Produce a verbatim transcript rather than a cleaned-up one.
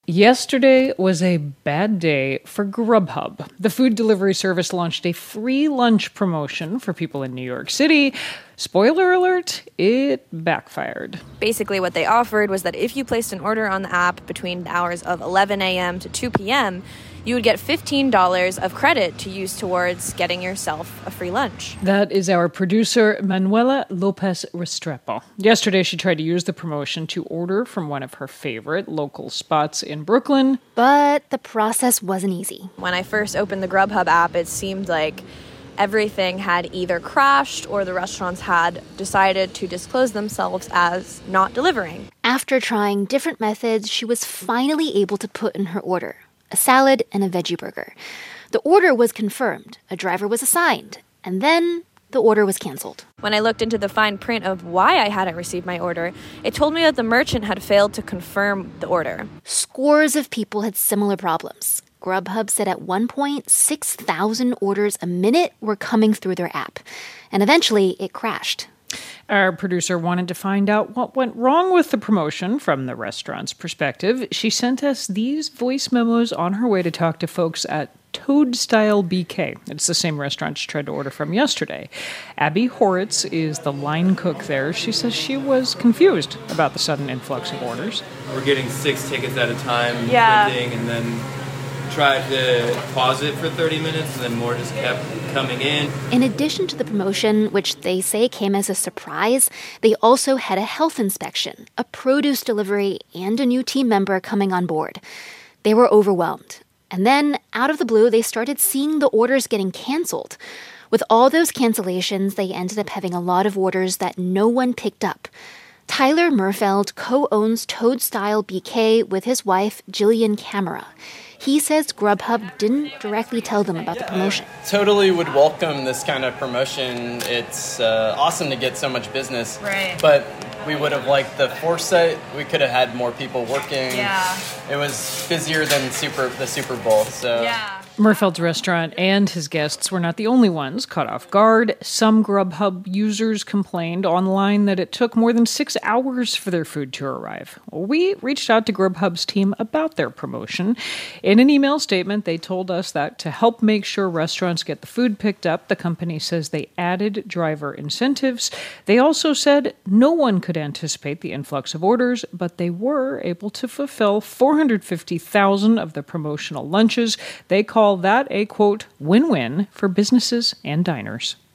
Yesterday was a bad day for Grubhub. The food delivery service launched a free lunch promotion for people in New York City. Spoiler alert, it backfired. Basically, what they offered was that if you placed an order on the app between the hours of eleven a.m. to two p.m., you would get fifteen dollars of credit to use towards getting yourself a free lunch. That is our producer, Manuela Lopez Restrepo. Yesterday, she tried to use the promotion to order from one of her favorite local spots in Brooklyn. But the process wasn't easy. When I first opened the Grubhub app, it seemed like everything had either crashed or the restaurants had decided to disclose themselves as not delivering. After trying different methods, she was finally able to put in her order. A salad and a veggie burger. The order was confirmed, a driver was assigned, and then the order was canceled. When I looked into the fine print of why I hadn't received my order, it told me that the merchant had failed to confirm the order. Scores of people had similar problems. Grubhub said at one point, six thousand orders a minute were coming through their app, and eventually it crashed. Our producer wanted to find out what went wrong with the promotion from the restaurant's perspective. She sent us these voice memos on her way to talk to folks at Toad Style B K. It's the same restaurant she tried to order from yesterday. Abby Horitz is the line cook there. She says she was confused about the sudden influx of orders. We're getting six tickets at a time, Yeah. printing, and then tried to pause it for thirty minutes, and then more just kept coming in. In addition to the promotion, which they say came as a surprise, they also had a health inspection, a produce delivery, and a new team member coming on board. They were overwhelmed. And then, out of the blue, they started seeing the orders getting canceled. With all those cancellations, they ended up having a lot of orders that no one picked up. Tyler Murfeld co-owns Toad Style B K with his wife, Jillian Camera. He says Grubhub didn't directly tell them about the promotion. Totally would welcome this kind of promotion. It's uh, awesome to get so much business. Right. But we would have liked the foresight. We could have had more people working. Yeah. It was busier than Super the Super Bowl. So. Yeah. Murfeld's restaurant and his guests were not the only ones caught off guard. Some Grubhub users complained online that it took more than six hours for their food to arrive. We reached out to Grubhub's team about their promotion. In an email statement, they told us that to help make sure restaurants get the food picked up, the company says they added driver incentives. They also said no one could anticipate the influx of orders, but they were able to fulfill four hundred fifty thousand of the promotional lunches. They call that a, quote, win-win for businesses and diners.